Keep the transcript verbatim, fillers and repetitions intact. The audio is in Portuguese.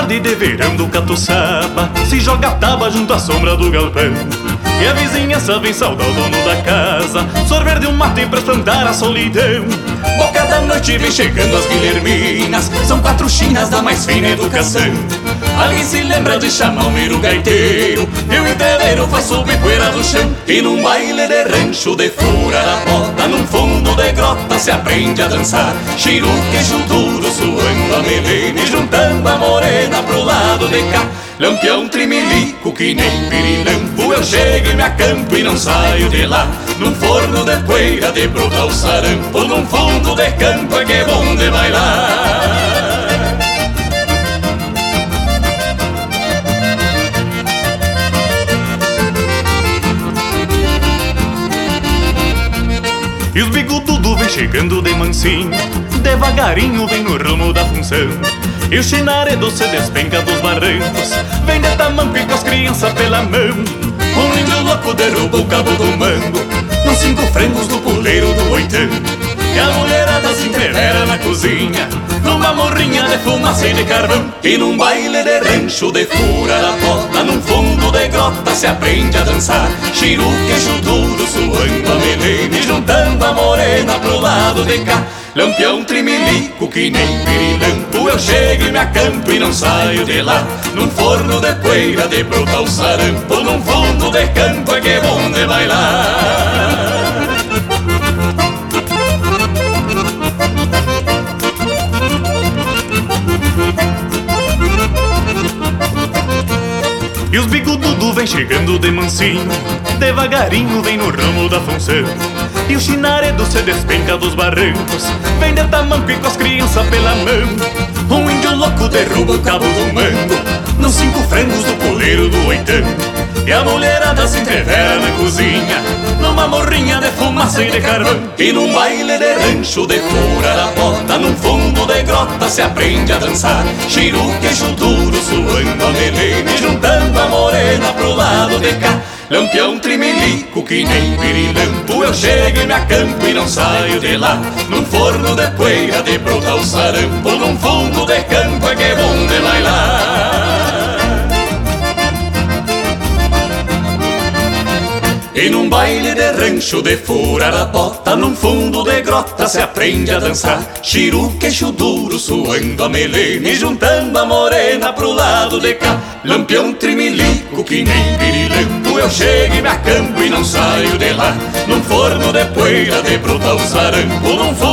tarde de verão do Catuçaba se joga a taba junto à sombra do galpão. E a vizinhança vem saudar o dono da casa, sorver de um mate pra espantar a solidão. Boca da noite vem chegando as guilherminas, são quatro chinas da mais fina educação. Alguém se lembra de chamar o miro gaiteiro, e o entreveiro faz subir poeira do chão. E num baile de rancho de fura da bota, num fundo de grota se aprende a dançar. Chiru, queixo duro, suando a melena e juntando a morena pro lado de cá. Lampião trimilico que nem pirilampo, eu chego e me acampo e não saio de lá. Num forno de poeira de brotar o sarampo, num fundo de campo é que é bom de bailar. E os bigodudos vem chegando de mansinho, devagarinho vem no rumo da função. E o chinaredo se despenca dos barrancos, vem de tamanco e com as crianças pela mão. Um índio louco derruba o cabo do mango, nos cinco frangos do puleiro do oitão. E a mulherada se entrevera na cozinha, numa morrinha de fumaça e de carvão. E num baile de rancho de fura da bota, num fundo de grota se aprende a dançar. Chiru, queixo duro, suando a melena e juntando a morena pro lado de cá. Lampião trimilico que nem pirilampo, eu chego e me acampo e não saio de lá. Num forno de poeira de brotar o sarampo, num fundo de campo é que é bom de bailar. E os bigodudos vem chegando de mansinho, devagarinho vem no ramo da função. E o chinaredo se despenca dos barrancos, vem de tamanco e com as crianças pela mão. Um índio louco derruba o cabo do mango, nos cinco frangos do puleiro do oitão. E a mulherada se entrevera na cozinha, numa morrinha de fumaça e de carvão. E num baile de rancho de fura da bota, num fundo de grota se aprende a dançar. Chiru, queixo duro, suando a melena e juntando a morena pro lado de cá. Lampião trimilico que nem pirilampo, eu chego e me acampo e não saio de lá. Num forno de poeira de brotar o sarampo, num fundo de campo é que é bom de bailar. E num baile de rancho de fura da bota, num fundo de grota se aprende a dançar. Chiru, queixo duro, suando a melena e juntando a morena pro lado de cá. Lampião trimilico que nem pirilampo, eu chego e me acampo e não saio de lá. Num forno de poeira de brotar o sarampo, num